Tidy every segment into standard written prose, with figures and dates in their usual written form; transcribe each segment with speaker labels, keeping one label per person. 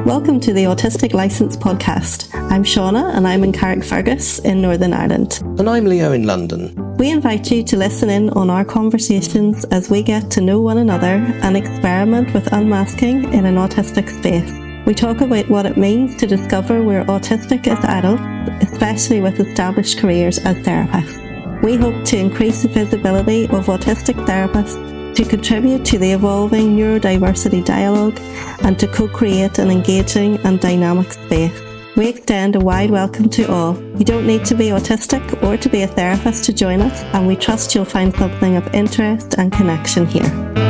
Speaker 1: Welcome to the Autistic Licence podcast. I'm Shauna and I'm in Carrickfergus in Northern Ireland.
Speaker 2: And I'm Leo in London.
Speaker 1: We invite you to listen in on our conversations as we get to know one another and experiment with unmasking in an autistic space. We talk about what it means to discover we're autistic as adults, especially with established careers as therapists. We hope to increase the visibility of autistic therapists, to contribute to the evolving neurodiversity dialogue, and to co-create an engaging and dynamic space. We extend a wide welcome to all. You don't need to be autistic or to be a therapist to join us, and we trust you'll find something of interest and connection here.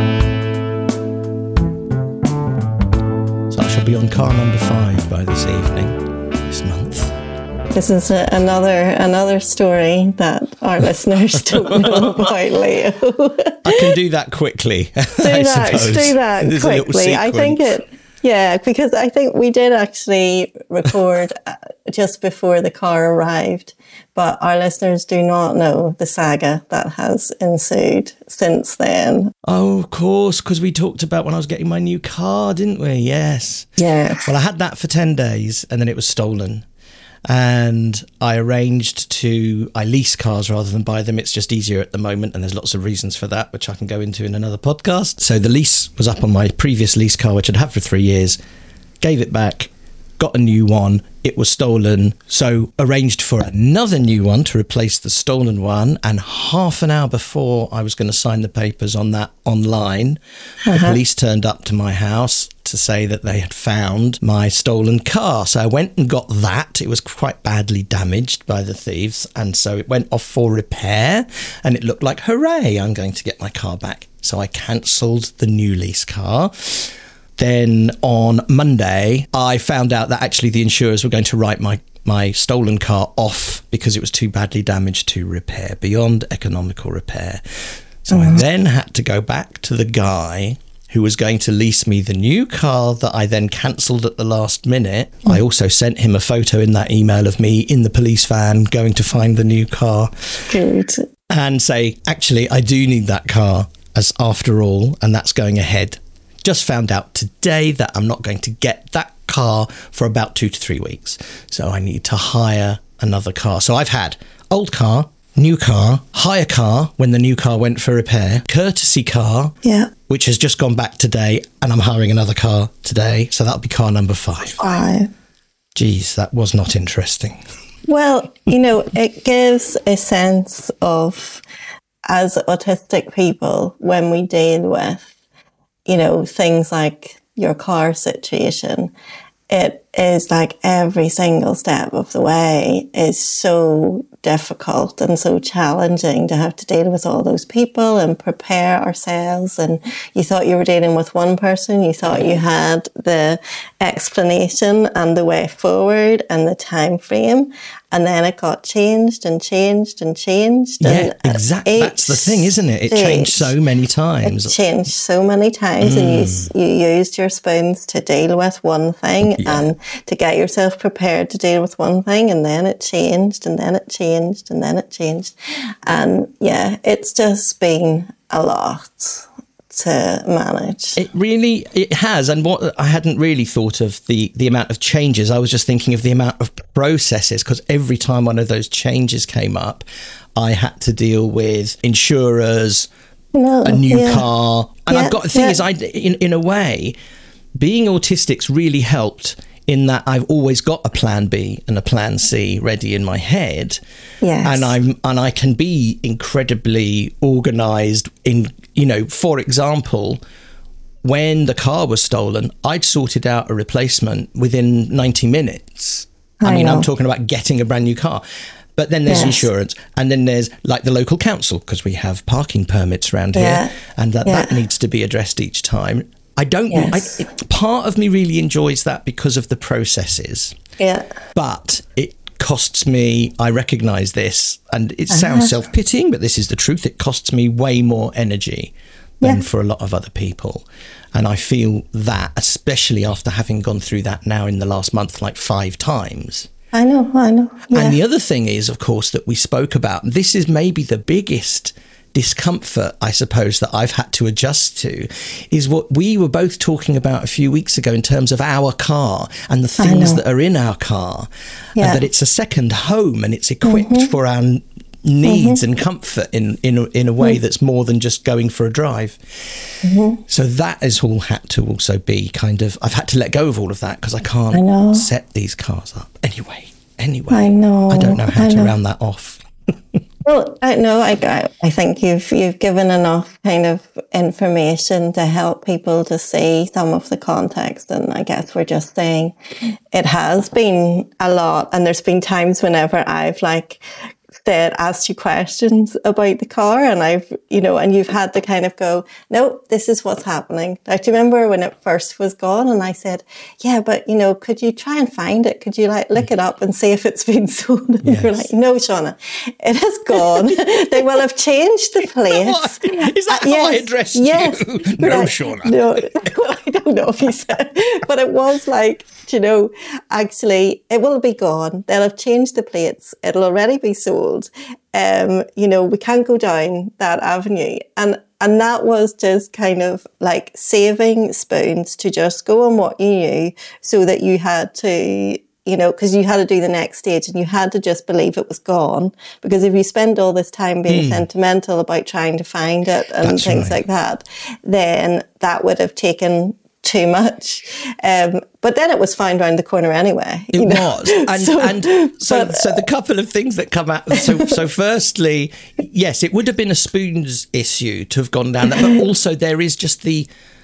Speaker 2: So I shall be on car number 5 by this evening, this month.
Speaker 1: This is another story that our listeners don't know about Leo.
Speaker 2: I can do that quickly.
Speaker 1: Do that
Speaker 2: There's
Speaker 1: quickly. I think because I think we did actually record just before the car arrived, but our listeners do not know the saga that has ensued since then.
Speaker 2: Oh, of course, because we talked about when I was getting my new car, didn't we? Yes.
Speaker 1: Yeah.
Speaker 2: Well, I had that for 10 days and then it was stolen. And I lease cars rather than buy them. It's just easier at the moment, and there's lots of reasons for that, which I can go into in another podcast. So the lease was up on my previous lease car, which I'd had for 3 years, gave it back, got a new one. It was stolen, so arranged for another new one to replace the stolen one. And half an hour before I was going to sign the papers on that online, the police turned up to my house to say that they had found my stolen car. So I went and got that. It was quite badly damaged by the thieves, and so it went off for repair, and it looked like, hooray, I'm going to get my car back. So I cancelled the new lease car. Then on Monday, I found out that actually the insurers were going to write my stolen car off because it was too badly damaged to repair, beyond economical repair. So I then had to go back to the guy who was going to lease me the new car that I then cancelled at the last minute. I also sent him a photo in that email of me in the police van going to find the new car.
Speaker 1: Good.
Speaker 2: And say, actually, I do need that car as after all, and that's going ahead. Just found out today that I'm not going to get that car for about 2 to 3 weeks. So I need to hire another car. So I've had old car, new car, hire car when the new car went for repair, courtesy car, which has just gone back today, and I'm hiring another car today. So that'll be car number 5. Geez, that was not interesting.
Speaker 1: Well, it gives a sense of, as autistic people, when we deal with things like your car situation, it is like every single step of the way is so difficult and so challenging to have to deal with all those people and prepare ourselves. And you thought you were dealing with one person, you thought you had the explanation and the way forward and the time frame, and then it got changed and changed and changed.
Speaker 2: Yeah, exactly. That's the thing, isn't it? It changed so many times. And you used your spoons to deal with one thing and to get yourself prepared to deal with one thing, and then it changed, and then it changed, and then it changed. And it's just been a lot to manage. It has. And what I hadn't really thought of the amount of changes. I was just thinking of the amount of processes, because every time one of those changes came up, I had to deal with insurers, a new car. And I've got, the thing is, in a way, being autistic's really helped in that I've always got a plan B and a plan C ready in my head. Yes. And I can be incredibly organised in, for example, when the car was stolen, I'd sorted out a replacement within 90 minutes. I'm talking about getting a brand new car. But then there's insurance, and then there's like the local council, because we have parking permits around here, and that needs to be addressed each time. Part of me really enjoys that because of the processes. Yeah. But it costs me, I recognise this, and it sounds self-pitying, but this is the truth. It costs me way more energy than for a lot of other people. And I feel that, especially after having gone through that now in the last month, like 5 times.
Speaker 1: I know. Yeah.
Speaker 2: And the other thing is, of course, that we spoke about, this is maybe the biggest
Speaker 3: discomfort, I suppose, that I've had to adjust to is what we were both talking about a few weeks ago in terms of our car and the things that are in our car, and that it's a second home and it's equipped for our needs and comfort in a way that's more than just going for a drive. So that has all had to also be kind of, I've had to let go of all of that because I can't set these cars up. Anyway, I don't know how to round that off.
Speaker 2: Well, I think you've given enough kind of information to help people to see some of the context, and I guess we're just saying it has been a lot, and there's been times whenever I've asked you questions about the car, and and you've had to kind of go, no, this is what's happening. Like, do you remember when it first was gone? And I said, yeah, but could you try and find it? Could you look it up and see if it's been sold? And you're like, no, Shauna, it has gone. They will have changed the plates.
Speaker 3: Is that how I addressed you? No, Shauna.
Speaker 2: No, well, I don't know if you said, but it was actually, it will be gone. They'll have changed the plates. It'll already be sold. We can't go down that avenue. And that was just kind of like saving spoons to just go on what you knew, so that you had to, because you had to do the next stage and you had to just believe it was gone. Because if you spend all this time being sentimental about trying to find it and things like that, then that would have taken too much. But then it was found around the corner anyway.
Speaker 3: It was. So the couple of things that come out. So firstly, yes, it would have been a spoons issue to have gone down that, but also there is just the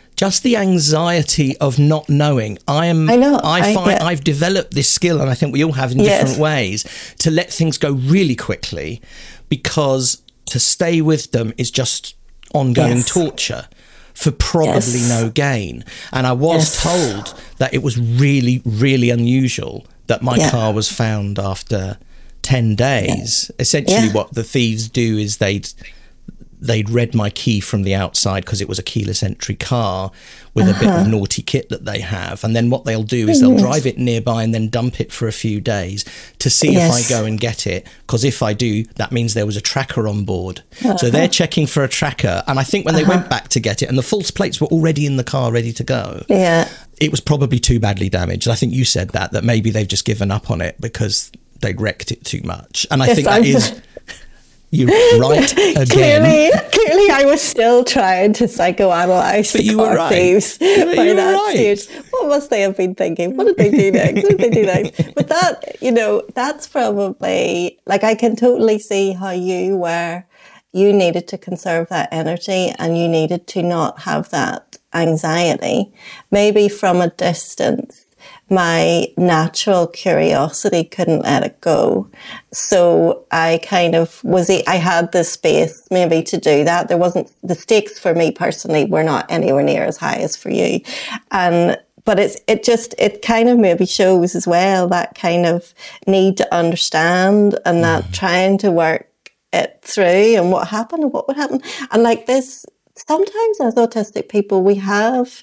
Speaker 3: anxiety of not knowing. I've developed this skill, and I think we all have in different ways, to let things go really quickly, because to stay with them is just ongoing torture for probably no gain. And I was told that it was really, really unusual that my car was found after 10 days. Essentially what the thieves do is they'd read my key from the outside, because it was a keyless entry car with a bit of naughty kit that they have. And then what they'll do is they'll drive it nearby and then dump it for a few days to see if I go and get it. Because if I do, that means there was a tracker on board. So they're checking for a tracker. And I think when they went back to get it, and the false plates were already in the car ready to go, it was probably too badly damaged. I think you said that maybe they've just given up on it because they'd wrecked it too much. And I think that is... You're right again.
Speaker 2: Clearly, I was still trying to psychoanalyze the car thieves by that stage. What must they have been thinking? What did they do next? But that, that's probably, I can totally see how you needed to conserve that energy, and you needed to not have that anxiety. Maybe from a distance, my natural curiosity couldn't let it go. So I kind of I had the space maybe to do that. The stakes for me personally were not anywhere near as high as for you. But it kind of maybe shows as well that kind of need to understand, and that trying to work it through and what happened and what would happen. And like this, sometimes as autistic people, we have,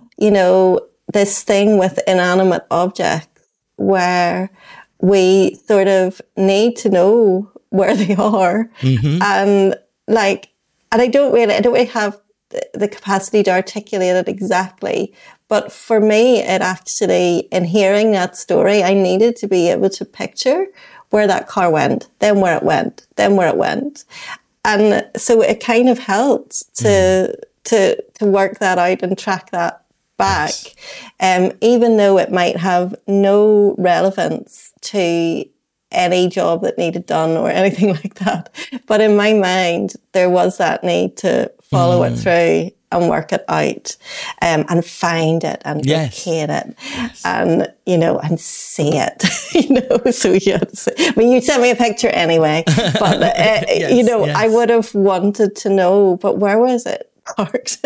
Speaker 2: this thing with inanimate objects where we sort of need to know where they are. And I don't really have the capacity to articulate it exactly. But for me, it actually, in hearing that story, I needed to be able to picture where that car went, then where it went, then where it went. And so it kind of helped to work that out and track that back, even though it might have no relevance to any job that needed done or anything like that. But in my mind, there was that need to follow it through and work it out, and find it and locate it, and and see it. So you had to say, I mean, you sent me a picture anyway, but I would have wanted to know. But where was it parked?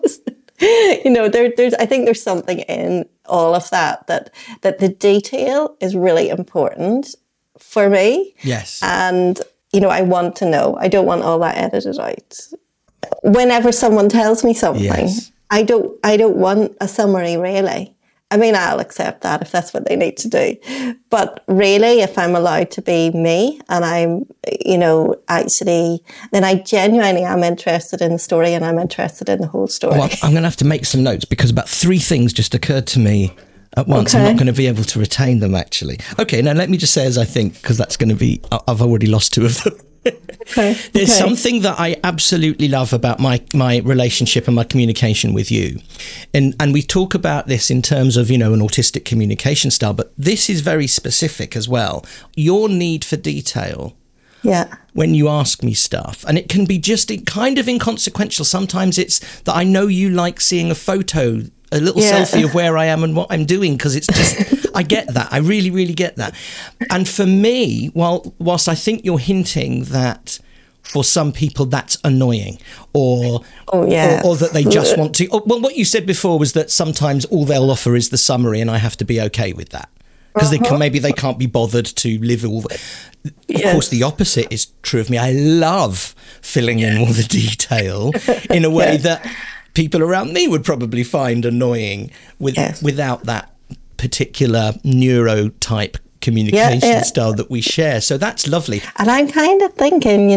Speaker 2: There's I think there's something in all of that the detail is really important for me.
Speaker 3: Yes.
Speaker 2: And, I want to know. I don't want all that edited out. Whenever someone tells me something, I don't want a summary really. I mean, I'll accept that if that's what they need to do. But really, if I'm allowed to be me and I'm, actually, then I genuinely am interested in the story and I'm interested in the whole story.
Speaker 3: Well, I'm going to have to make some notes because about 3 things just occurred to me at once. Okay. I'm not going to be able to retain them, actually. Okay, now let me just say as I think, because that's going to be, I've already lost 2 of them. Okay. There's something that I absolutely love about my relationship and my communication with you. And we talk about this in terms of, an autistic communication style, but this is very specific as well. Your need for detail.
Speaker 2: Yeah.
Speaker 3: When you ask me stuff, and it can be just kind of inconsequential. Sometimes it's that I know you like seeing a photo, a little selfie of where I am and what I'm doing, because it's just, I get that. I really, really get that. And for me, whilst I think you're hinting that for some people that's annoying or that they just want to, well, what you said before was that sometimes all they'll offer is the summary and I have to be okay with that. Because they can't be bothered to live all the... Of course, the opposite is true of me. I love filling in all the detail in a way that people around me would probably find annoying without that particular neurotype communication style that we share. So that's lovely.
Speaker 2: And I'm kind of thinking,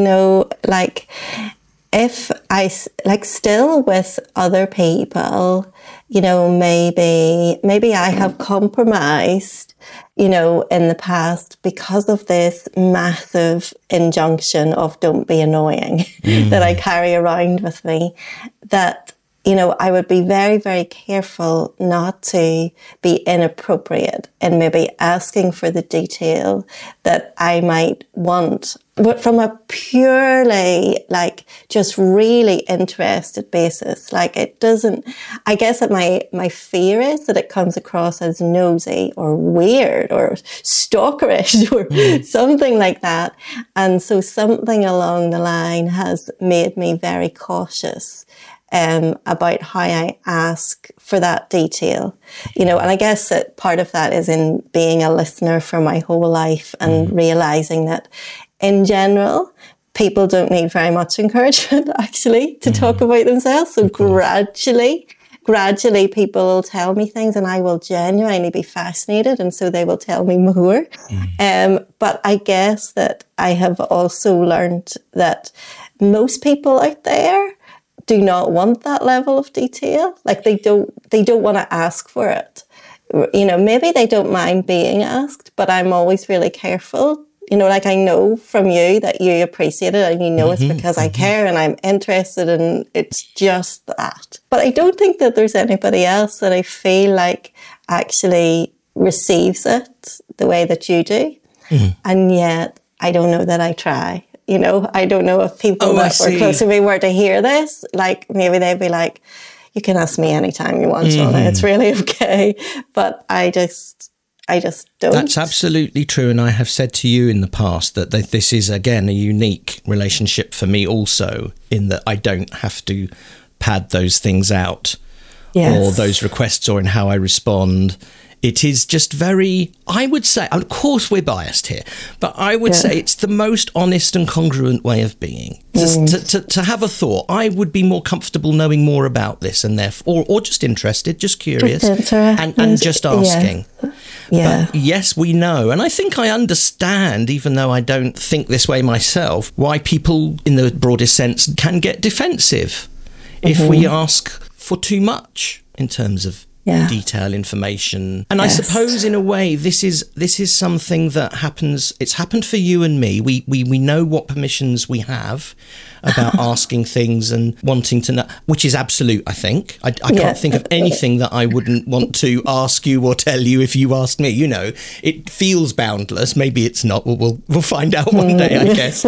Speaker 2: if I, still with other people, maybe I have compromised, in the past because of this massive injunction of don't be annoying that I carry around with me, that, I would be very, very careful not to be inappropriate in maybe asking for the detail that I might want, but from a purely, just really interested basis. It doesn't, I guess that my fear is that it comes across as nosy or weird or stalkerish or something like that. And so something along the line has made me very cautious about how I ask for that detail, and I guess that part of that is in being a listener for my whole life and realizing that in general, people don't need very much encouragement actually to talk about themselves. So gradually people will tell me things and I will genuinely be fascinated. And so they will tell me more. But I guess that I have also learned that most people out there do not want that level of detail. They don't want to ask for it. Maybe they don't mind being asked, but I'm always really careful. I know from you that you appreciate it and it's because I care and I'm interested and it's just that. But I don't think that there's anybody else that I feel like actually receives it the way that you do. And yet I don't know that I try. I don't know if people that were close to me were to hear this, maybe they'd be like, you can ask me anytime you want, Shauna. It's really okay. But I just don't.
Speaker 3: That's absolutely true. And I have said to you in the past that this is, again, a unique relationship for me also, in that I don't have to pad those things out or those requests or in how I respond. It is just very, I would say, of course we're biased here, but I would say it's the most honest and congruent way of being. To have a thought, I would be more comfortable knowing more about this and therefore, or just interested, just curious, and just asking. But yes, we know. And I think I understand, even though I don't think this way myself, why people in the broadest sense can get defensive if we ask for too much in terms of detail information. And I suppose in a way this is something that happens. It's happened for you and me. We know what permissions we have about asking things and wanting to know, which is absolute. I think I can't think of anything that I wouldn't want to ask you or tell you if you asked me. It feels boundless. Maybe it's not. We'll find out one day, I guess.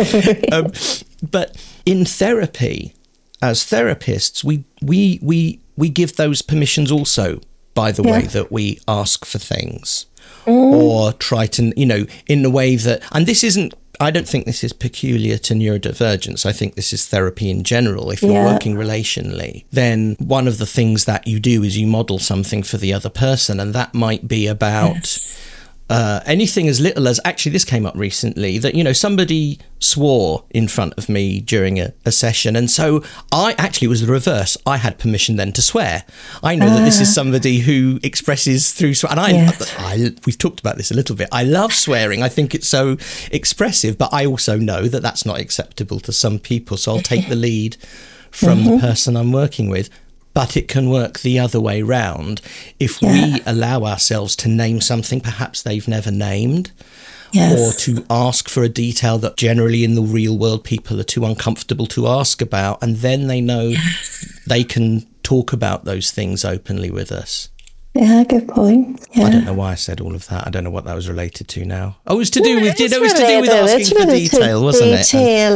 Speaker 3: But in therapy, as therapists, we give those permissions also by the way that we ask for things or try to, in the way that, and this isn't, I don't think this is peculiar to neurodivergence. I think this is therapy in general. If you're working relationally, then one of the things that you do is you model something for the other person. And that might be about anything as little as, actually this came up recently, that, you know, somebody swore in front of me during a session, and so I actually, it was the reverse. I had permission then to swear. I know that this is somebody who expresses through and we've talked about this a little bit. I love swearing. I think it's so expressive, but I also know that that's not acceptable to some people, so I'll take the lead from the person I'm working with. But it can work the other way round. If we allow ourselves to name something perhaps they've never named, or to ask for a detail that generally in the real world people are too uncomfortable to ask about, and then they know they can talk about those things openly with us.
Speaker 2: Yeah, good point. Yeah.
Speaker 3: I don't know why I said all of that. I don't know what that was related to now. Oh, it was to do with, it was to do with asking for detail, wasn't it?
Speaker 2: Detail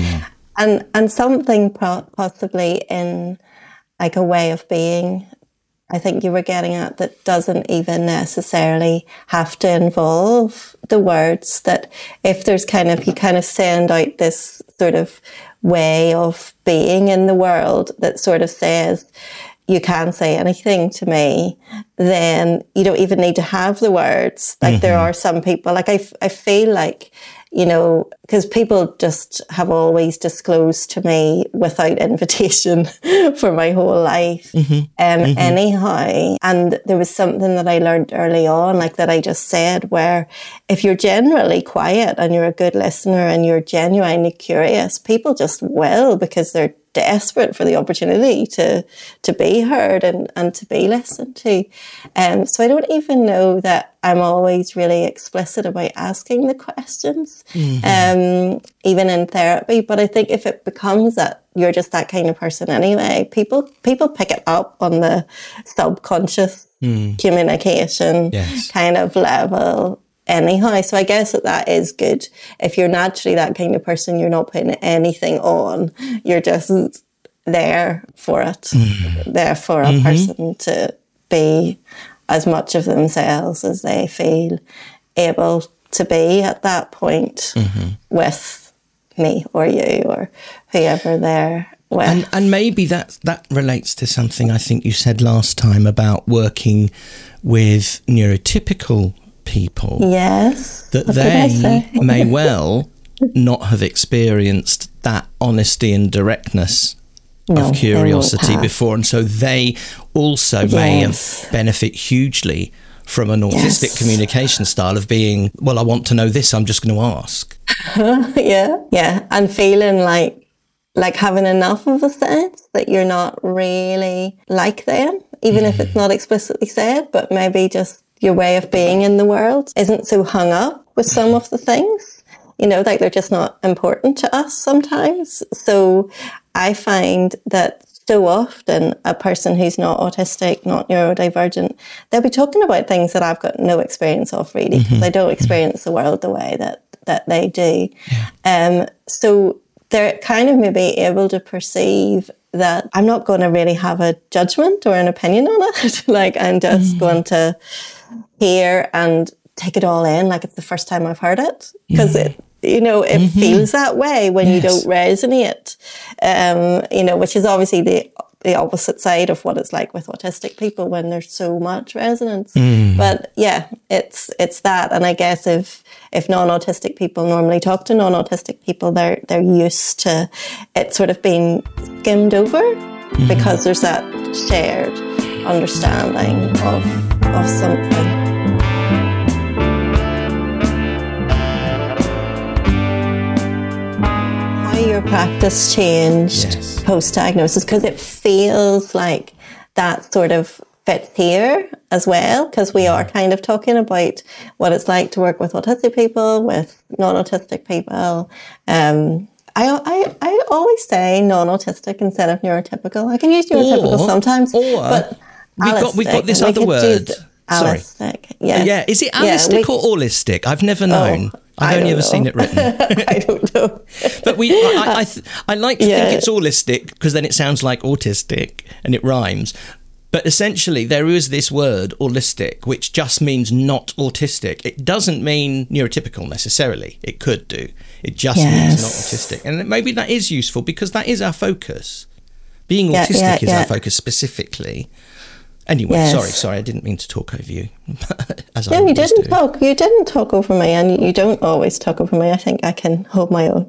Speaker 2: and something possibly in like a way of being, I think you were getting at, that doesn't even necessarily have to involve the words. That if there's you kind of send out this sort of way of being in the world that sort of says, you can say anything to me, then you don't even need to have the words. Like there are some people, like I feel like, you know, because people just have always disclosed to me without invitation for my whole life. Anyhow, and there was something that I learned early on, like that I just said, where if you're generally quiet and you're a good listener and you're genuinely curious, people just will, because they're desperate for the opportunity to be heard and to be listened to. So I don't even know that I'm always really explicit about asking the questions, even in therapy. But I think if it becomes that you're just that kind of person anyway, people pick it up on the subconscious communication kind of level anyhow. So I guess that is good. If you're naturally that kind of person, you're not putting anything on. You're just there for it. There for a person to be as much of themselves as they feel able to be at that point with me or you or whoever they're with.
Speaker 3: And maybe that relates to something I think you said last time about working with neurotypical people.
Speaker 2: Yes.
Speaker 3: That they may well not have experienced that honesty and directness of curiosity before, and so they also may have benefit hugely from an autistic communication style of being, well, I want to know this, I'm just going to ask. And feeling like having enough of a sense that you're not really like them, even if it's not explicitly said, but maybe just your way of being in the world isn't so hung up with some of the things, you know, like they're just not important to us sometimes. So I find that so often a person who's not autistic, not neurodivergent, they'll be talking about things that I've got no experience of really, because I don't experience the world the way that they do. So they're kind of maybe able to perceive that I'm not going to really have a judgment or an opinion on it. Like I'm just going to hear and take it all in like it's the first time I've heard it, because it feels that way when you don't resonate, which is obviously the opposite side of what it's like with autistic people when there's so much resonance. But yeah, it's that. And I guess if non-autistic people normally talk to non-autistic people, they're used to it sort of being skimmed over because there's that shared understanding of something. Your practice changed post-diagnosis, because it feels like that sort of fits here as well, because we are kind of talking about what it's like to work with autistic people, with non-autistic people. I always say non-autistic instead of neurotypical. I can use neurotypical sometimes, but we've got this other word.
Speaker 2: Allistic, yes.
Speaker 3: Yeah, is it allistic or allistic? I've never known. I've only ever seen it written.
Speaker 2: I don't know.
Speaker 3: But I like to think it's allistic, because then it sounds like autistic and it rhymes. But essentially, there is this word, allistic, which just means not autistic. It doesn't mean neurotypical necessarily. It could do. It just means not autistic. And maybe that is useful, because that is our focus. Being autistic is our focus specifically. Anyway, sorry, I didn't mean to talk over you.
Speaker 2: No, you didn't talk. You didn't talk over me, and you don't always talk over me. I think I can hold my own.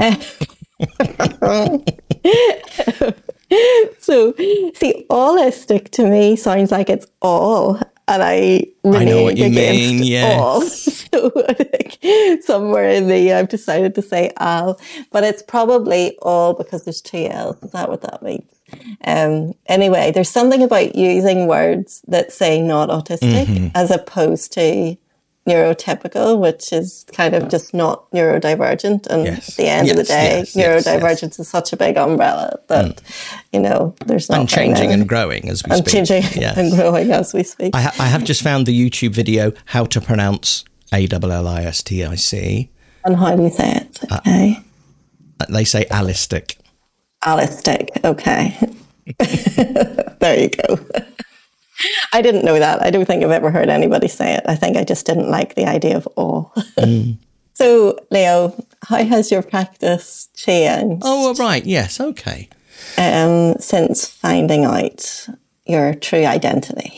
Speaker 2: So, see, allistic to me sounds like it's all, and I
Speaker 3: know what you mean. Yeah.
Speaker 2: All. So I think somewhere in the I've decided to say al, but it's probably all because there's 2 L's. Is that what that means? Anyway, there's something about using words that say not autistic as opposed to neurotypical, which is kind of just not neurodivergent. And at the end of the day, neurodivergence is such a big umbrella that, there's nothing.
Speaker 3: And changing and growing as we speak.
Speaker 2: Changing and growing as we speak.
Speaker 3: I have just found the YouTube video, how to pronounce ALLISTIC.
Speaker 2: And how do you say it? Okay.
Speaker 3: They say allistic.
Speaker 2: Allistic, okay. There you go. I didn't know that. I don't think I've ever heard anybody say it. I think I just didn't like the idea of all. So, Leo, how has your practice changed?
Speaker 3: Oh, right. Yes. Okay.
Speaker 2: Since finding out your true identity?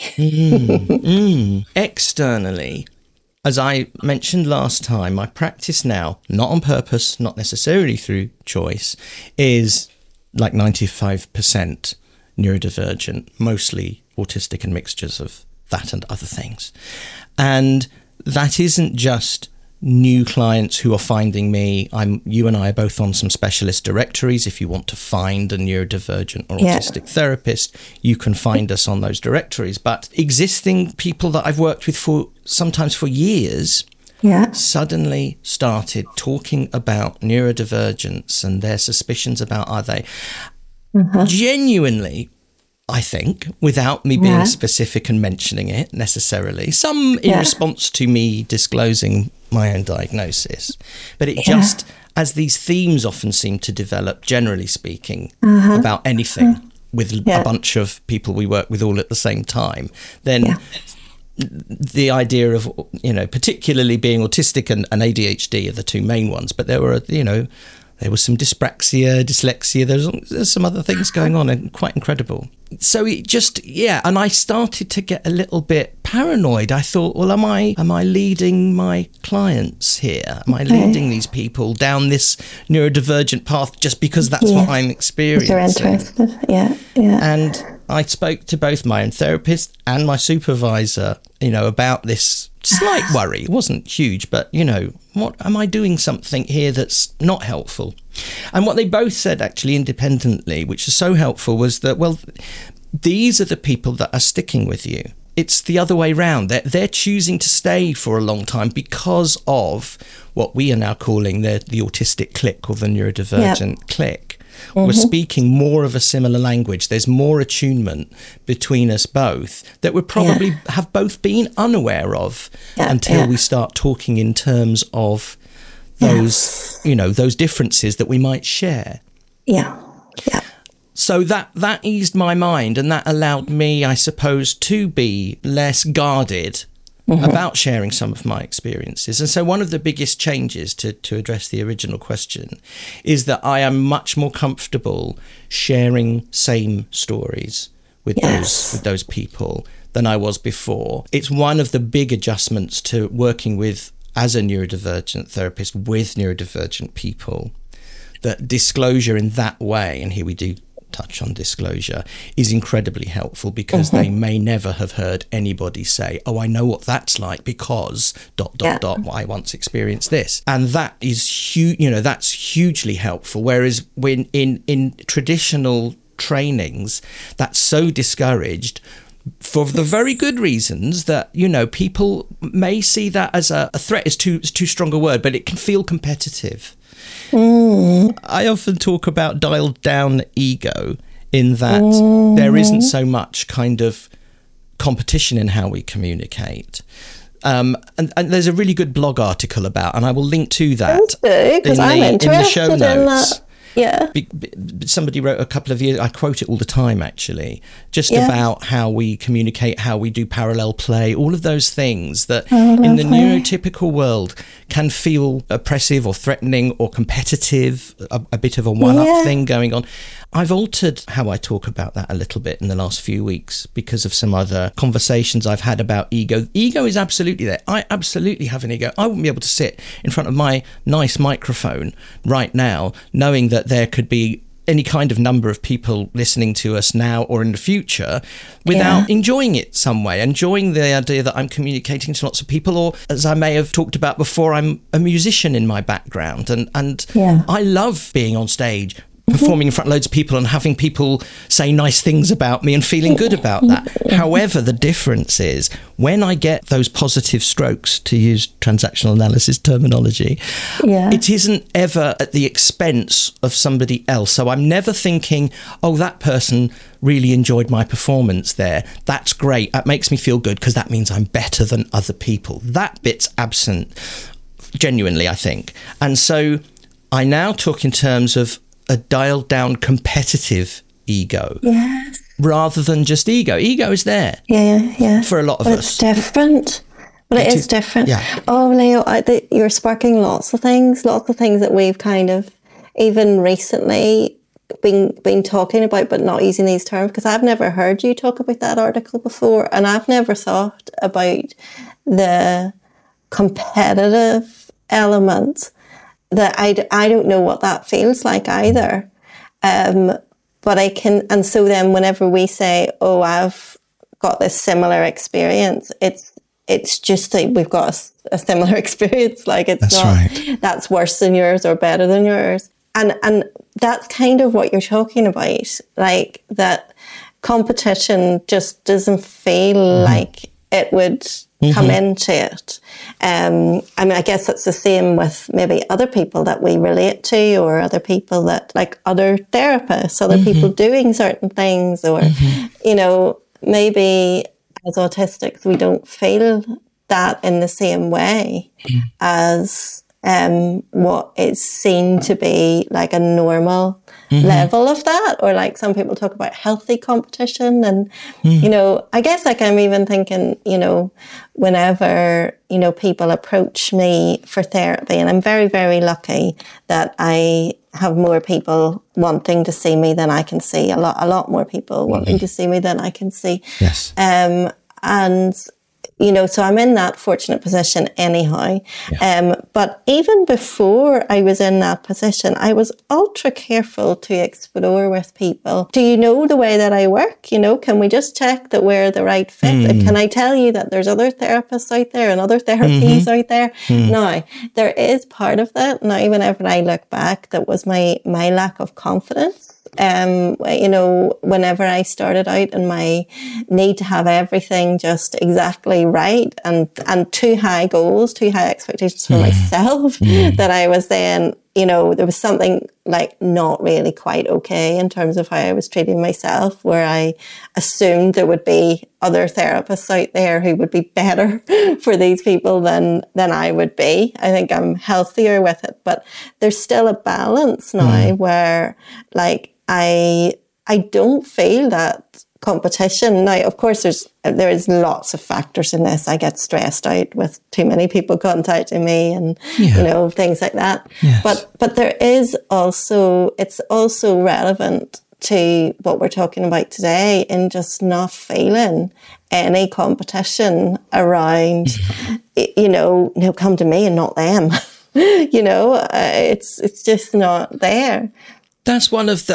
Speaker 3: Externally, as I mentioned last time, my practice now, not on purpose, not necessarily through choice, is like 95% neurodivergent, mostly autistic and mixtures of that and other things. And that isn't just new clients who are finding me. You and I are both on some specialist directories. If you want to find a neurodivergent or autistic therapist, you can find us on those directories. But existing people that I've worked with sometimes for years suddenly started talking about neurodivergence and their suspicions about are they. Genuinely, I think, without me being specific and mentioning it necessarily, some in response to me disclosing my own diagnosis, but it just, as these themes often seem to develop, generally speaking, about anything with a bunch of people we work with all at the same time, then the idea of, particularly being autistic and ADHD are the 2 main ones, but there were, there was some dyspraxia, dyslexia, there's some other things going on, and quite incredible. So it just, and I started to get a little bit paranoid. I thought, well, am I leading my clients here? Am I leading these people down this neurodivergent path just because that's what I'm experiencing?
Speaker 2: They're interested,
Speaker 3: And I spoke to both my own therapist and my supervisor, about this slight worry. It wasn't huge, but, what am I doing something here that's not helpful? And what they both said, actually, independently, which is so helpful, was that, well, these are the people that are sticking with you. It's the other way round. They're choosing to stay for a long time because of what we are now calling the autistic clique or the neurodivergent clique. We're speaking more of a similar language. There's more attunement between us both that we probably have both been unaware of until we start talking in terms of those, those differences that we might share. So that eased my mind, and that allowed me, I suppose, to be less guarded about sharing some of my experiences. And so one of the biggest changes, to address the original question, is that I am much more comfortable sharing same stories with those people than I was before. It's one of the big adjustments to working with, as a neurodivergent therapist, with neurodivergent people, that disclosure in that way, and here we do touch on disclosure, is incredibly helpful because they may never have heard anybody say, oh, I know what that's like because ... I once experienced this. And that is huge, that's hugely helpful. Whereas when in traditional trainings, that's so discouraged for the very good reasons that, people may see that as a threat is too strong a word, but it can feel competitive. I often talk about dialed down ego in that there isn't so much kind of competition in how we communicate. And there's a really good blog article about, and I will link to that in the show notes.
Speaker 2: Yeah.
Speaker 3: Somebody wrote a couple of years, I quote it all the time actually, just about how we communicate, how we do parallel play, all of those things that in the neurotypical world can feel oppressive or threatening or competitive, a bit of a one-up thing going on. I've altered how I talk about that a little bit in the last few weeks because of some other conversations I've had about ego. Ego is absolutely there. I absolutely have an ego. I wouldn't be able to sit in front of my nice microphone right now knowing that there could be any kind of number of people listening to us now or in the future without enjoying it some way, enjoying the idea that I'm communicating to lots of people, or as I may have talked about before, I'm a musician in my background and I love being on stage, performing in front of loads of people and having people say nice things about me and feeling good about that. However, the difference is when I get those positive strokes, to use transactional analysis terminology, it isn't ever at the expense of somebody else. So I'm never thinking, oh, that person really enjoyed my performance there. That's great. That makes me feel good because that means I'm better than other people. That bit's absent, genuinely, I think. And so I now talk in terms of a dialed down competitive ego rather than just ego. Ego is there for a lot of us.
Speaker 2: It's different. But it is different. Oh, Leo, you're sparking lots of things that we've kind of even recently been talking about, but not using these terms, because I've never heard you talk about that article before, and I've never thought about the competitive element. That I don't know what that feels like either. But I can, and so then whenever we say, oh, I've got this similar experience, it's just like we've got a similar experience. Like it's that's worse than yours or better than yours. And that's kind of what you're talking about. Like that competition just doesn't feel like it would come into it. I mean, I guess it's the same with maybe other people that we relate to, or other people that, like other therapists, other people doing certain things, or, you know, maybe as autistics, we don't feel that in the same way as what is seen to be like a normal level of that, or like some people talk about healthy competition. And, you know, I guess like I'm even thinking, you know, whenever, you know, people approach me for therapy, and I'm very, very lucky that I have more people wanting to see me than I can see, a lot more people wanting to see me than I can see.
Speaker 3: Yes.
Speaker 2: And, you know, so I'm in that fortunate position anyhow. But even before I was in that position, I was ultra careful to explore with people. Do you know the way that I work? You know, can we just check that we're the right fit? Can I tell you that there's other therapists out there and other therapies out there? Now, there is part of that. Now, whenever I look back, that was my lack of confidence. You know, whenever I started out and my need to have everything just exactly right, and too high goals, too high expectations for myself, that I was then, you know, there was something like not really quite okay in terms of how I was treating myself, where I assumed there would be other therapists out there who would be better for these people than I would be. I think I'm healthier with it, but there's still a balance now where like I don't feel that competition. Now, of course, there is lots of factors in this. I get stressed out with too many people contacting me, and you know, things like that. Yes. But there is also, it's also relevant to what we're talking about today, in just not feeling any competition around, you know, come to me and not them. You know, it's just not there.
Speaker 3: That's one of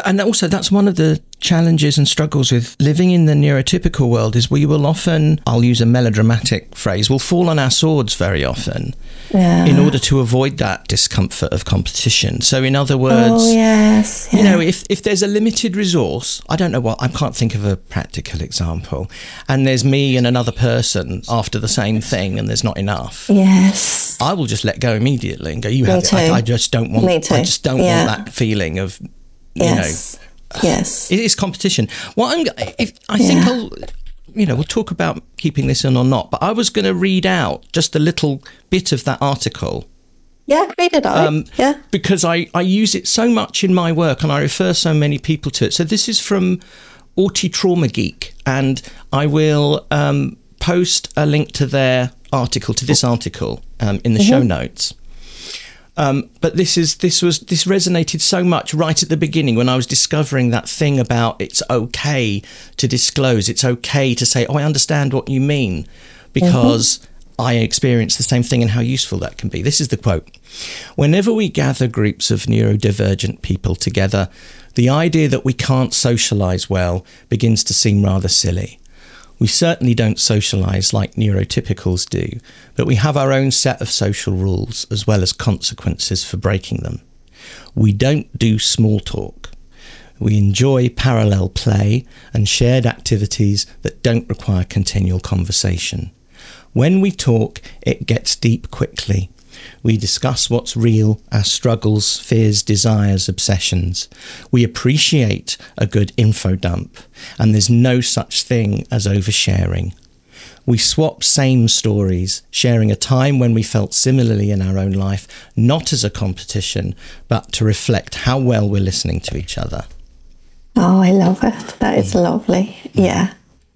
Speaker 3: the challenges and struggles with living in the neurotypical world, is we will often, I'll use a melodramatic phrase, we'll fall on our swords very often in order to avoid that discomfort of competition. So in other words, you know, if there's a limited resource, I don't know what, I can't think of a practical example, and there's me and another person after the same thing and there's not enough.
Speaker 2: Yes.
Speaker 3: I will just let go immediately and go, you have it. I just don't want, want that feeling of, you know,
Speaker 2: yes,
Speaker 3: it is competition. Well, I think I'll, you know, we'll talk about keeping this in or not, but I was going to read out just a little bit of that article
Speaker 2: Yeah, read it out.
Speaker 3: Because I use it so much in my work and I refer so many people to it. So this is from Auti Trauma Geek, and I will post a link to their article, to this article, in the show notes. But this resonated so much right at the beginning when I was discovering that thing about it's okay to disclose, it's okay to say, I understand what you mean, because I experience the same thing and how useful that can be. This is the quote. Whenever we gather groups of neurodivergent people together, the idea that we can't socialise well begins to seem rather silly. We certainly don't socialise like neurotypicals do, but we have our own set of social rules as well as consequences for breaking them. We don't do small talk. We enjoy parallel play and shared activities that don't require continual conversation. When we talk, it gets deep quickly. We discuss what's real, our struggles, fears, desires, obsessions. We appreciate a good info dump, and there's no such thing as oversharing. We swap same stories, sharing a time when we felt similarly in our own life, not as a competition, but to reflect how well we're listening to each other.
Speaker 2: Oh, I love it. That is lovely. Yeah.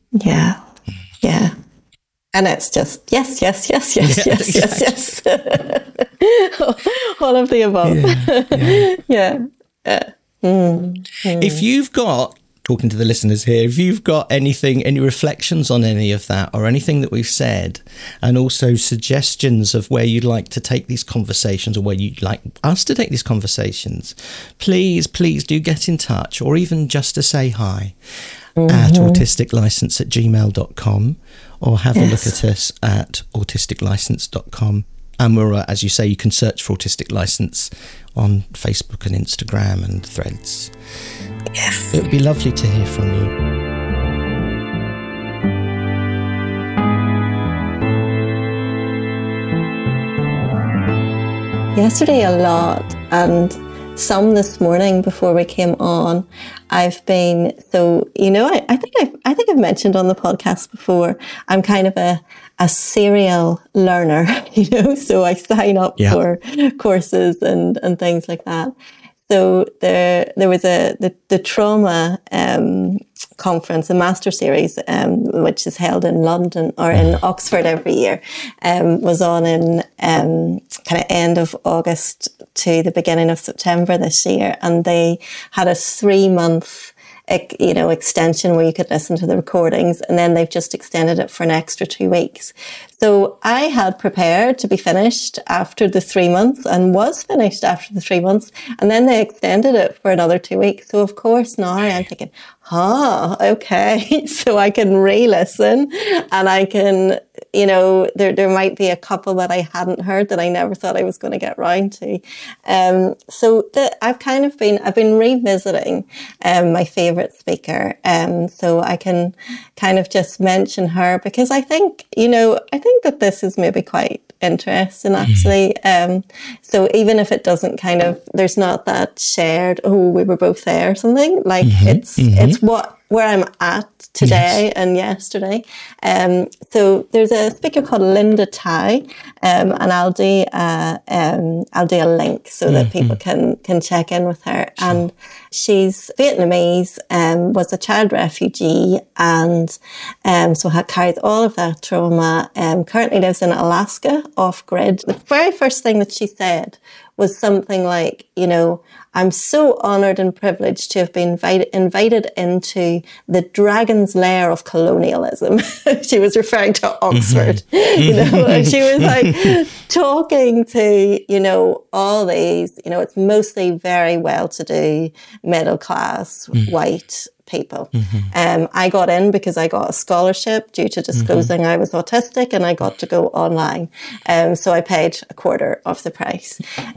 Speaker 2: And it's just yes. All of the above.
Speaker 3: If you've got, talking to the listeners here, if you've got any reflections on any of that or anything that we've said, and also suggestions of where you'd like to take these conversations or where you'd like us to take these conversations, please do get in touch, or even just to say hi at autisticlicense@gmail.com, or have a look at us at autisticlicense.com. And we're, as you say, you can search for Autistic License on Facebook and Instagram and Threads.
Speaker 2: Yes.
Speaker 3: It would be lovely to hear from you.
Speaker 2: Yesterday a lot, and some this morning before we came on. I've been, so, I think I've mentioned on the podcast before, I'm kind of a serial learner, so I sign up for courses and things like that. So there was the trauma conference, the master series, which is held in London or in Oxford every year, was on in kind of end of August to the beginning of September this year, and they had a 3-month extension where you could listen to the recordings, and then they've just extended it for an extra 2 weeks. So I had prepared to be finished after the 3 months and was finished after the 3 months, and then they extended it for another 2 weeks. So of course now I'm thinking, okay, so I can re-listen, and I can, there might be a couple that I hadn't heard that I never thought I was going to get round to. So I've been revisiting my favourite speaker, so I can kind of just mention her, because I think that this is maybe quite interesting, actually. So even if it doesn't there's not that shared, we were both there or something, like it's where I'm at today and yesterday. So there's a speaker called Linda Tai, and I'll do a link so that people can check in with her. Sure. And she's Vietnamese, was a child refugee, and so carries all of that trauma. Currently lives in Alaska, off grid. The very first thing that she said was something like, I'm so honoured and privileged to have been invited into the dragon's lair of colonialism. She was referring to Oxford, and she was like talking to, all these, it's mostly very well-to-do, middle-class, white people. I got in because I got a scholarship due to disclosing I was autistic, and I got to go online. So I paid a quarter of the price.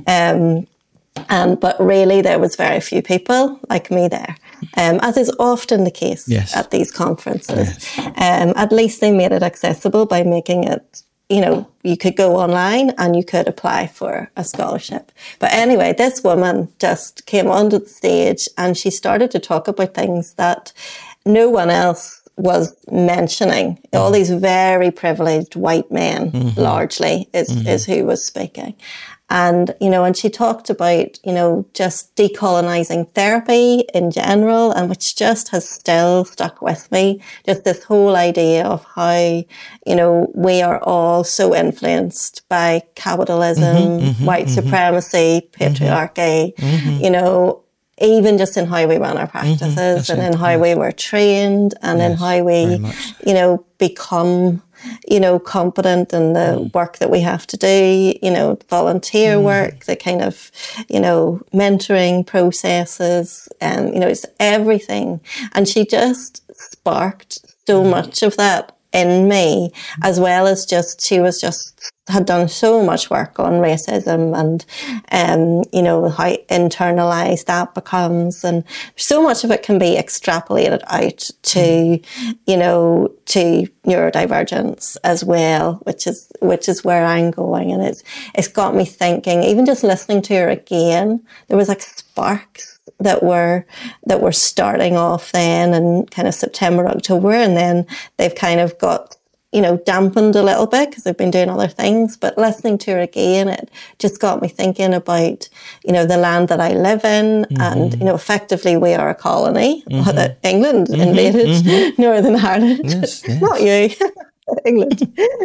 Speaker 2: But really there was very few people like me there, as is often the case at these conferences. At least they made it accessible by making it, you could go online and you could apply for a scholarship. But anyway, this woman just came onto the stage and she started to talk about things that no one else was mentioning. All these very privileged white men, largely, is who was speaking. And, and she talked about, just decolonizing therapy in general, and which just has still stuck with me. Just this whole idea of how, we are all so influenced by capitalism, white supremacy, patriarchy, even just in how we run our practices and in how we were trained and in how we, become, competent in the work that we have to do, volunteer work, the kind of, mentoring processes and, it's everything. And she just sparked so much of that in me, as well as had done so much work on racism and, how internalized that becomes. And so much of it can be extrapolated out to, to neurodivergence as well, which is where I'm going. And it's got me thinking, even just listening to her again, there was like sparks that were starting off then in kind of September, October, and then they've kind of got, dampened a little bit because I've been doing other things. But listening to her again, it just got me thinking about, the land that I live in. And, effectively we are a colony that England invaded Northern Ireland. Yes, yes. Not you. England.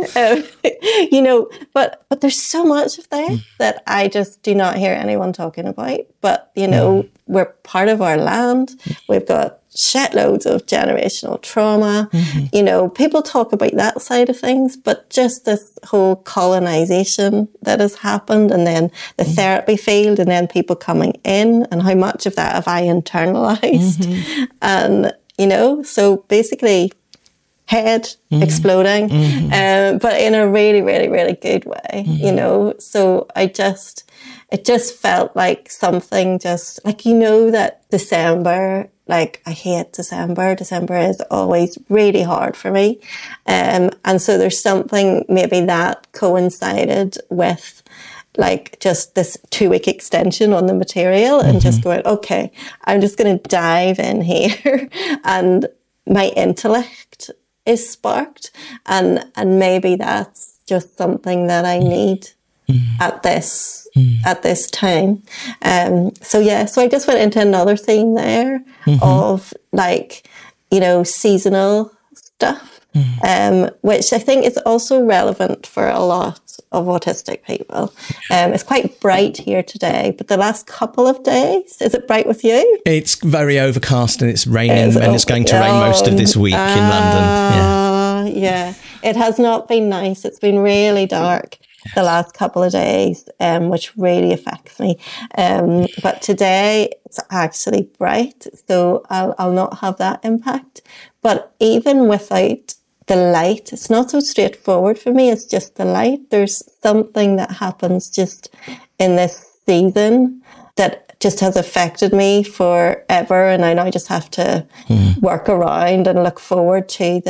Speaker 2: But there's so much of there that I just do not hear anyone talking about. But, we're part of our land. We've got shitloads of generational trauma. People talk about that side of things, but just this whole colonization that has happened, and then the therapy field, and then people coming in, and how much of that have I internalized? And, so basically head exploding, but in a really, really, really good way, So it just felt like something just like, that December, like I hate December. December is always really hard for me. And so there's something maybe that coincided with like just this 2-week extension on the material and just going, okay, I'm just going to dive in here and my intellect is sparked, and maybe that's just something that I need at this time. So I just went into another theme there of like, seasonal stuff, which I think is also relevant for a lot of autistic people. It's quite bright here today, but the last couple of days, is it bright with you?
Speaker 3: It's very overcast and it's raining, and it's going to rain most of this week in London.
Speaker 2: Yeah, it has not been nice. It's been really dark the last couple of days, which really affects me. But today it's actually bright, so I'll not have that impact. But even without the light, it's not so straightforward for me. It's just the light. There's something that happens just in this season that just has affected me forever, and I now just have to work around and look forward to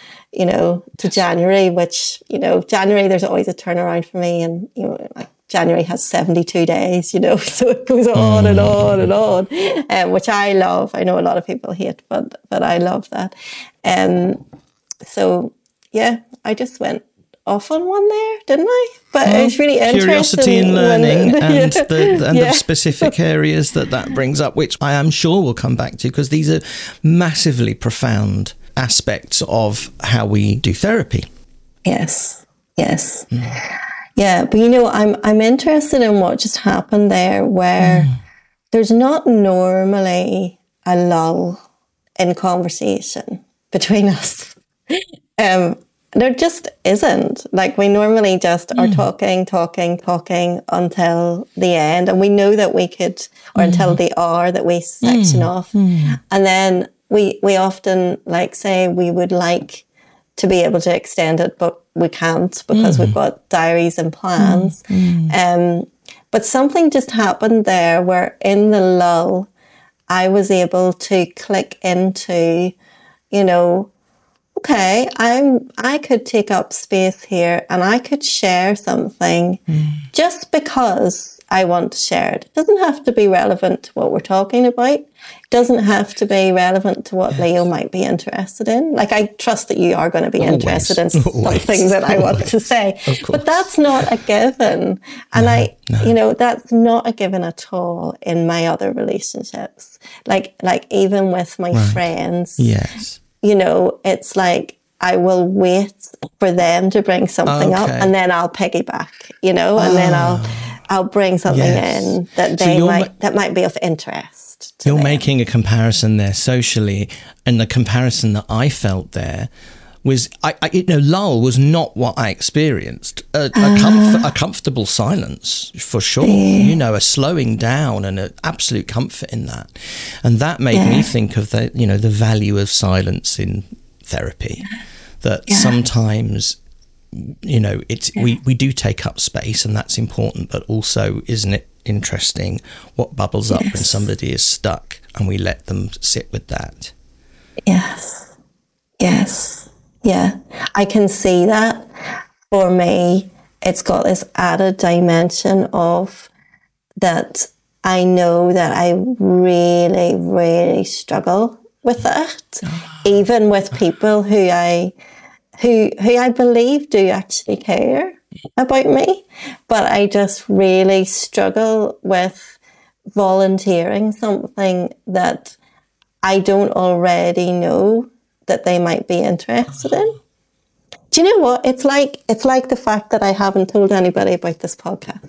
Speaker 2: to January, which, January, there's always a turnaround for me, and, like January has 72 days, so it goes on and on and on, which I love. I know a lot of people hate, but I love that. So yeah, I just went off on one there, didn't I? But it's really interesting.
Speaker 3: Curiosity in learning and the specific areas that brings up, which I am sure we'll come back to, because these are massively profound aspects of how we do therapy.
Speaker 2: Yes. Yeah, but I'm interested in what just happened there, where there's not normally a lull in conversation between us. There just isn't. Like, we normally just are talking until the end, and we know that we could, or until the hour that we section off. And then we often say we would like to be able to extend it, but we can't because we've got diaries and plans. But something just happened there where in the lull, I was able to click into, okay, I could take up space here and I could share something just because I want to share it. It doesn't have to be relevant to what we're talking about. It doesn't have to be relevant to what Leo might be interested in. Like, I trust that you are going to be interested in something that I want to say. But that's not a given. And that's not a given at all in my other relationships. Like even with my friends.
Speaker 3: Yes.
Speaker 2: It's like I will wait for them to bring something up and then I'll piggyback, and then I'll bring something in that that might be of interest to
Speaker 3: You're
Speaker 2: them.
Speaker 3: making a comparison there socially, and the comparison that I felt there was, lull was not what I experienced. A comfortable silence, for sure. A slowing down and an absolute comfort in that. And that made me think of the value of silence in therapy. That sometimes, we do take up space, and that's important. But also, isn't it interesting what bubbles up when somebody is stuck, and we let them sit with that?
Speaker 2: Yes. Yeah, I can see that. For me, it's got this added dimension of that I know that I really, really struggle with that, even with people who I believe do actually care about me. But I just really struggle with volunteering something that I don't already know that they might be interested in. Do you know what? It's like the fact that I haven't told anybody about this podcast.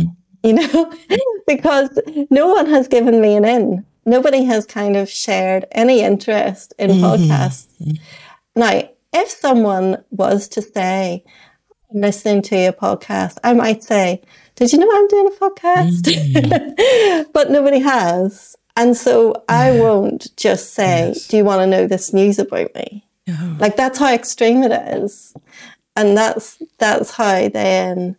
Speaker 2: Because no one has given me an in. Nobody has kind of shared any interest in podcasts. Now, if someone was to say, I'm listening to a podcast, I might say, did you know I'm doing a podcast? But nobody has. And so I won't just say, do you want to know this news about me? No. Like, that's how extreme it is. And that's how then,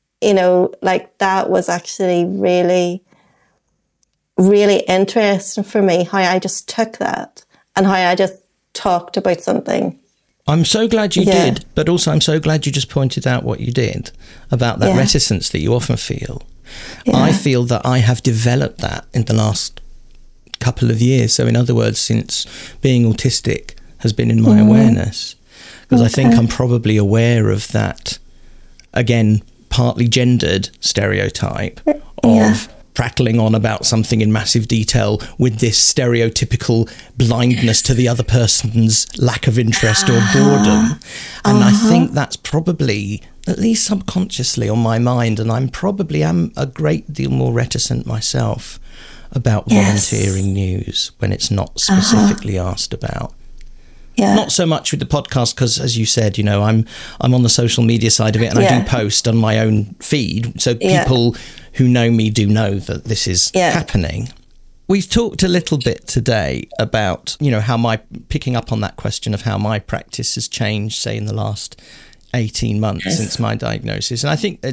Speaker 2: that was actually really, really interesting for me, how I just took that and how I just talked about something.
Speaker 3: I'm so glad you did, but also I'm so glad you just pointed out what you did about that reticence that you often feel. Yeah. I feel that I have developed that in the last couple of years. So in other words, since being autistic has been in my awareness, because I think I'm probably aware of that, again, partly gendered stereotype of prattling on about something in massive detail with this stereotypical blindness to the other person's lack of interest or boredom. And I think that's probably, at least subconsciously, on my mind, and I'm probably am a great deal more reticent myself about volunteering news when it's not specifically asked about. Yeah. Not so much with the podcast, because as you said, I'm on the social media side of it, and I do post on my own feed, so people who know me do know that this is happening. We've talked a little bit today about, how picking up on that question of how my practice has changed, say, in the last 18 months since my diagnosis. And I think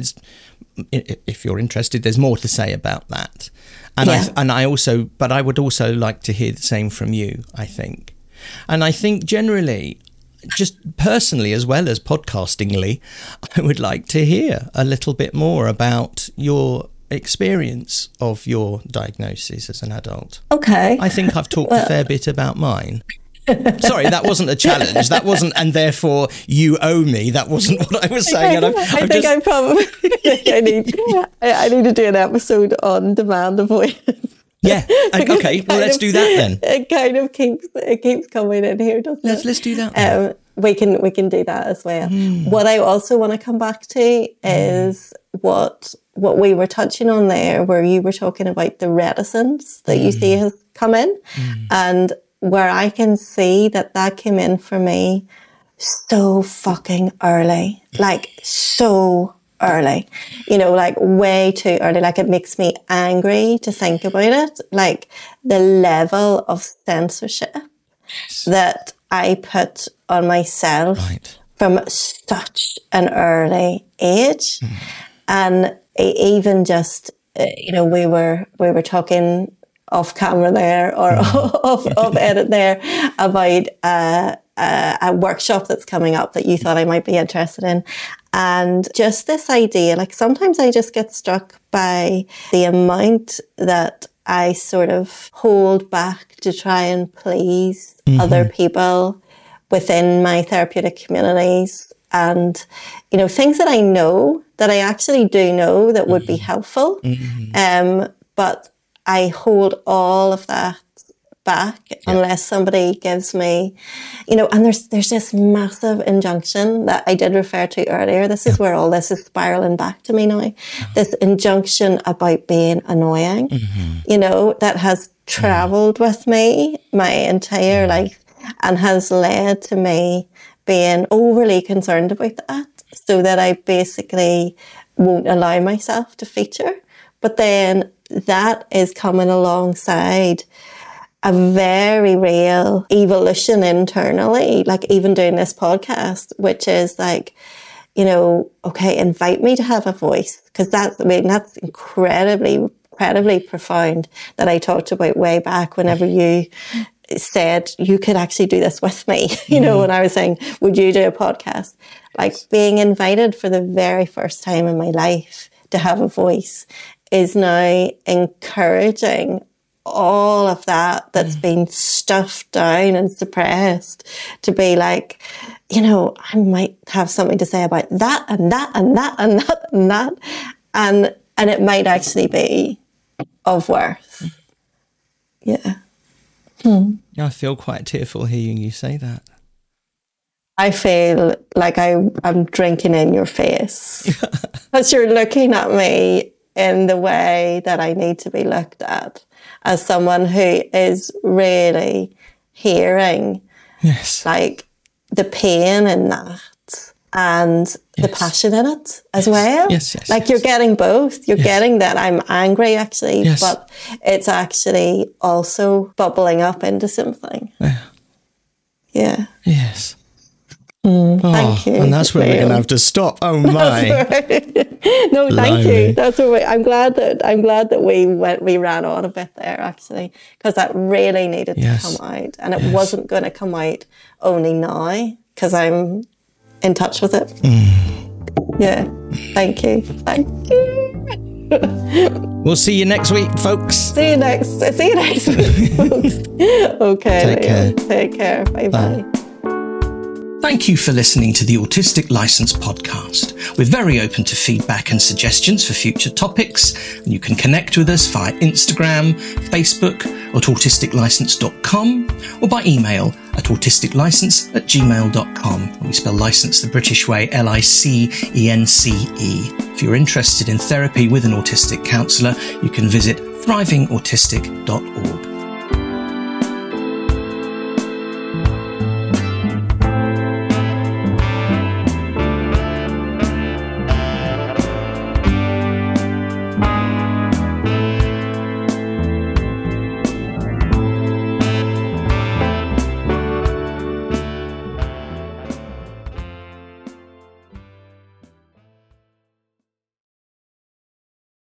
Speaker 3: if you're interested, there's more to say about that. And I would also like to hear the same from you, I think. And I think generally, just personally as well as podcastingly, I would like to hear a little bit more about your experience of your diagnosis as an adult.
Speaker 2: Okay.
Speaker 3: I think I've talked a fair bit about mine. Sorry, that wasn't a challenge. That wasn't, and therefore you owe me. That wasn't what I was saying.
Speaker 2: I need to do an episode on demand avoidance.
Speaker 3: Yeah. Okay. Well, let's do that then.
Speaker 2: It kind of keeps coming in here, doesn't it?
Speaker 3: Let's do that.
Speaker 2: We can do that as well. What I also want to come back to is what we were touching on there, where you were talking about the reticence that you see has come in, and where I can see that came in for me so fucking early, like so early, like way too early. Like, it makes me angry to think about it. Like, the level of censorship that I put on myself from such an early age. And even just, we were talking off camera there or off edit there about a workshop that's coming up that you thought I might be interested in. And just this idea, like sometimes I just get struck by the amount that I sort of hold back to try and please other people within my therapeutic communities. And, you know, things that I know, that I actually do know that would be helpful. But I hold all of that back unless somebody gives me, you know, and there's this massive injunction that I did refer to earlier. This is where all this is spiraling back to me now. This injunction about being annoying, you know, that has traveled with me my entire life and has led to me being overly concerned about that, so that I basically won't allow myself to feature. But then that is coming alongside a very real evolution internally, like even doing this podcast, which is like, you know, okay, invite me to have a voice, because that's incredibly profound that I talked about way back whenever you said you could actually do this with me, you know, when I was saying, would you do a podcast? Like being invited for the very first time in my life to have a voice is now encouraging all of that's been stuffed down and suppressed to be like, you know, I might have something to say about that and that and that and that and that. And it might actually be of worth. Yeah.
Speaker 3: I feel quite tearful hearing you say that.
Speaker 2: I feel like I'm drinking in your face because you're looking at me in the way that I need to be looked at, as someone who is really hearing like the pain in that and the passion in it as well. Like you're getting both. You're getting that I'm angry actually, but it's actually also bubbling up into something. Yeah.
Speaker 3: Yes.
Speaker 2: Thank you.
Speaker 3: And that's where we're going to have to stop. Oh my!
Speaker 2: No, thank you. That's what I'm glad that we ran on a bit there actually, because that really needed to come out, and it wasn't going to come out only now because I'm in touch with it. Yeah. Thank you.
Speaker 3: We'll see you next week, folks.
Speaker 2: See you next week, folks. Okay. Take care. Bye.
Speaker 3: Thank you for listening to the Autistic License podcast. We're very open to feedback and suggestions for future topics, and you can connect with us via Instagram, Facebook, at autisticlicense.com, or by email at autisticlicense@gmail.com. We spell license the British way, LICENCE. If you're interested in therapy with an autistic counsellor, you can visit thrivingautistic.org.